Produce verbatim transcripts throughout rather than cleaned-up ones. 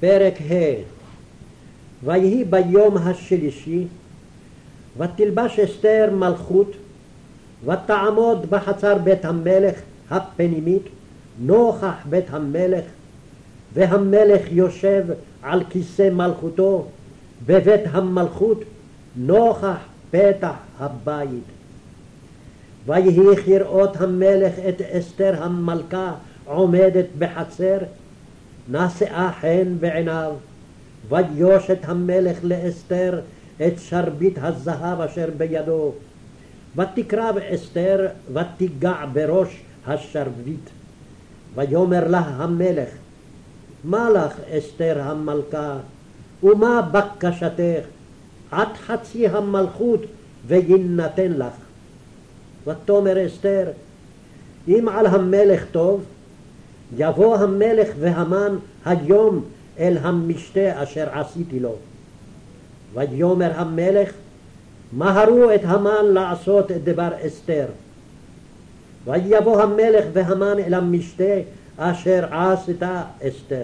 פרק ה'. ויהי ביום השלישי, ותלבש אסתר מלכות, ותעמוד בחצר בית המלך הפנימית, נוכח בית המלך, והמלך יושב על כיסא מלכותו בבית המלכות, נוכח פתח הבית. ויהי כראות המלך את אסתר המלכה עומדת בחצר, נשאה חן בעיניו, ויושת המלך לאסתר את שרביט הזהב אשר בידו, ותקרב אסתר ותיגע בראש השרביט. ויאמר לה המלך, מה לך אסתר המלכה, ומה בקשתך? עד חצי המלכות ויינתן לך. ותאמר אסתר, אם על המלך טוב, יבוא המלך והמן היום אל המשתה אשר עשיתי לו. ויאמר המלך, מהרו את המן לעשות את דבר אסתר. ויבוא המלך והמן אל המשתה אשר עשתה אסתר.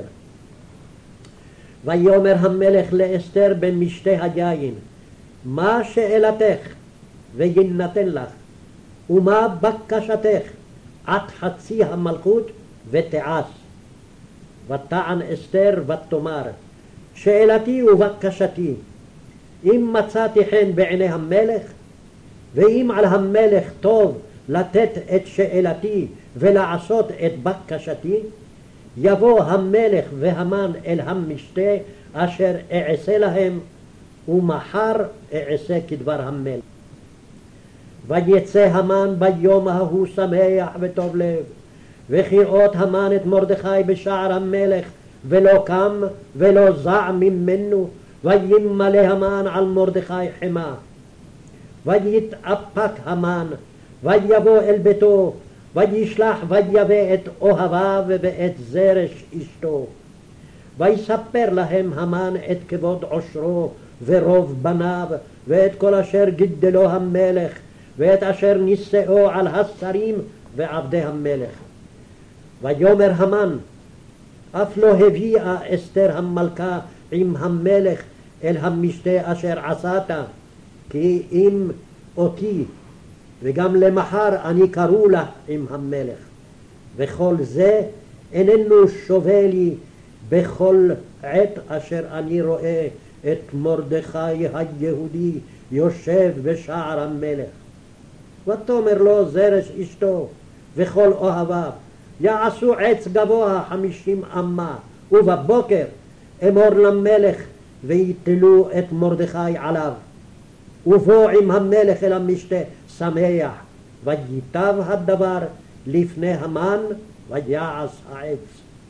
ויאמר המלך לאסתר במשתה היין, מה שאלתך ויינתן לך, ומה בקשתך עד חצי המלכות ותעש. ותען אסתר ותאמר, שאלתי ובקשתי, אם מצאתי חן בעיני המלך, ואם על המלך טוב לתת את שאלתי ולעשות את בקשתי, יבוא המלך והמן אל המשתה אשר אעשה להם, ומחר אעשה כדבר המלך. ויצא המן ביום ההוא שמח וטוב לב, וכראות המן את מרדכי בשער המלך, ולא קם ולא זע ממנו, וימלא המן על מרדכי חמה. ויתאפק המן, ויבוא אל ביתו, וישלח ויבא את אוהביו ואת זרש אשתו. ויספר להם המן את כבוד עושרו ורוב בניו, ואת כל אשר גידלו המלך, ואת אשר נישאו על השרים ועבדי המלך. ויאמר המן, אף לא הביאה אסתר המלכה עם המלך אל המשתה אשר עשת, כי אם אותי וגם למחר אני קראו לה עם המלך. וכל זה איננו שווה לי בכל עת אשר אני רואה את מרדכי היהודי יושב בשער המלך. ותאמר לו זרש אשתו וכל אוהביו, יעשו עץ גבוה חמישים אמה, ובבוקר אמור למלך ויתלו את מרדכי עליו. ובוא עם המלך אל המשתה שמח, וייטב הדבר לפני המן ויעש העץ.